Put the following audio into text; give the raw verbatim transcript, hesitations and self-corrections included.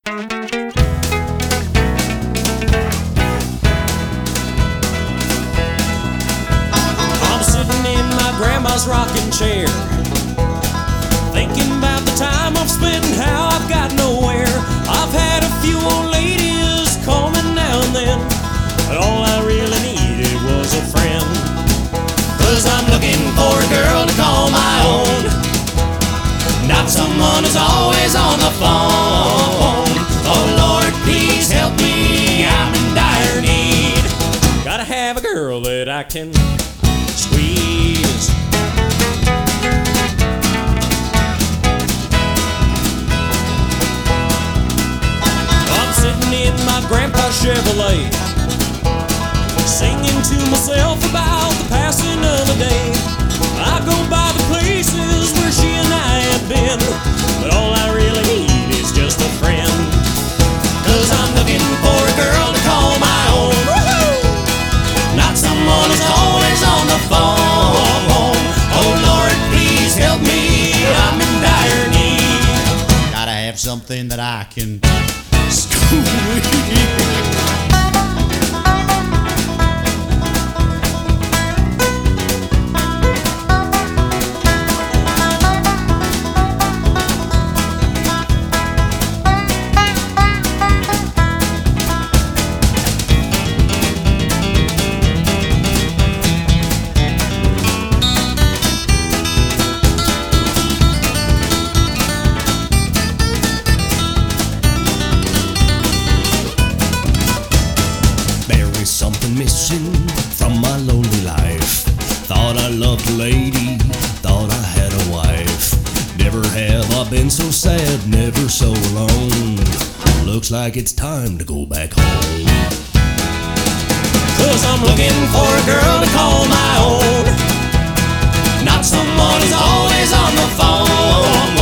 I'm sitting in my grandma's rocking chair, thinking about the time I've spent and how I've got nowhere. I've had a few old ladies call me now and then, but all I really needed was a friend. Cause I'm looking for a girl to call my own, not someone who's always on the phone. Oh Lord, please help me, I'm in dire need. Gotta have a girl that I can squeeze. I'm sitting in my grandpa's Chevrolet, singing to myself about the passing of the day. I go by the places where she and I have been, but all I really need is just a friend. Cause I'm looking for a girl to call my own, not someone who's always on the phone. Oh Lord, please help me, I'm in dire need. Gotta have something that I can squeeze. Something missing from my lonely life. Thought I loved a lady, thought I had a wife. Never have I been so sad, never so alone. Looks like it's time to go back home. Cause I'm looking for a girl to call my own, not someone who's always on the phone.